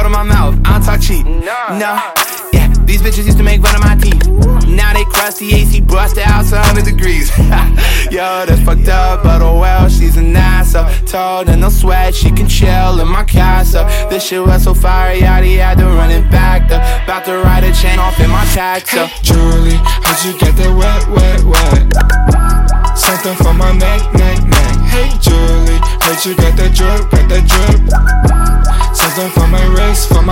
go to my mouth, I don't talk cheap. No. Yeah, these bitches used to make fun of my teeth. Now they crusty, AC bust the house 100 degrees. Yo, that's fucked up, but oh well, she's a NASA. Told her no sweat, she can chill in my casa. This shit was so fire, yachty had to run it back. About to ride a chain off in my taxi. Hey, Julie, how'd you get that wet? Something for my neck. Hey, Julie, how'd you get that drip? Something for my wrist, for my